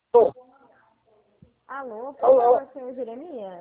Alô? Alô, por Alô? favor, senhor Jeremias.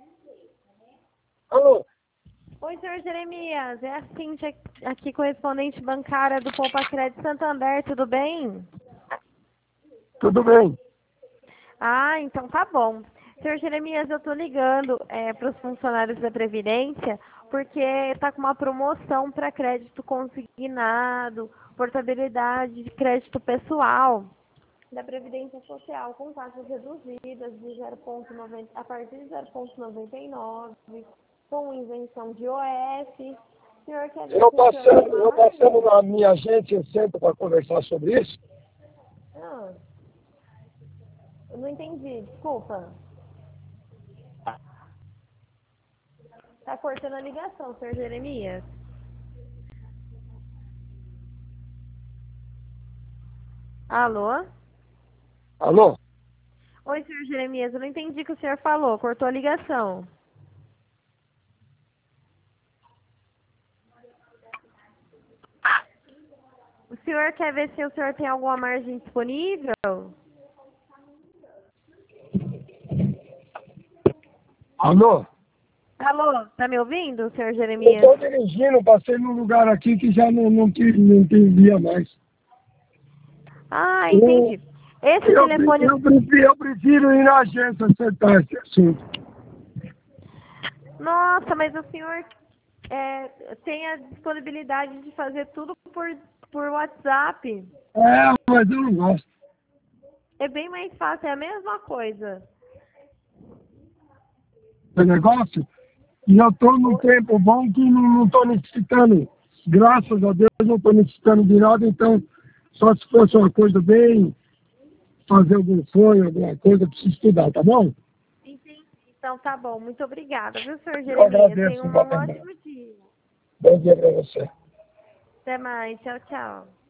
Alô? Oi, senhor Jeremias, é a Cíntia aqui, correspondente bancária do Poupa Crédito Santander, tudo bem? Tudo bem? Ah, então tá bom. Senhor Jeremias, eu tô ligando para os funcionários da Previdência, porque tá com uma promoção para crédito consignado, portabilidade de crédito pessoal da Previdência Social, com taxas reduzidas de 0,90, a partir de 0,99, com isenção de OF. O senhor quer ver Eu se o senhor tem passando, uma eu passando margem? na minha agência, eu sento para conversar sobre isso. Ah, eu não entendi, desculpa. Tá cortando a ligação, senhor Jeremias. Alô? Alô? Oi, senhor Jeremias, eu não entendi o que o senhor falou, cortou a ligação. O senhor quer ver se o senhor tem alguma margem disponível? Alô? Alô, tá me ouvindo, senhor Eu Jeremias? estou dirigindo, passei num lugar aqui que já não entendia mais. Ah, Eu, entendi. Esse telefone. eu prefiro ir na agência acertar esse assunto. Nossa, mas o senhor tem a disponibilidade de fazer tudo por WhatsApp. É, mas eu não gosto É bem mais fácil, é a mesma coisa. do negócio. E eu estou num tempo bom que não estou necessitando. Graças a Deus não estou necessitando de nada, então só se fosse uma coisa bem, fazer algum sonho, alguma coisa, preciso estudar, tá bom? Entendi. Então tá bom, muito obrigada, viu, senhor Eu Jeremias? Tenha agradeço, um bom ótimo dia. dia para você. Até mais, tchau, tchau.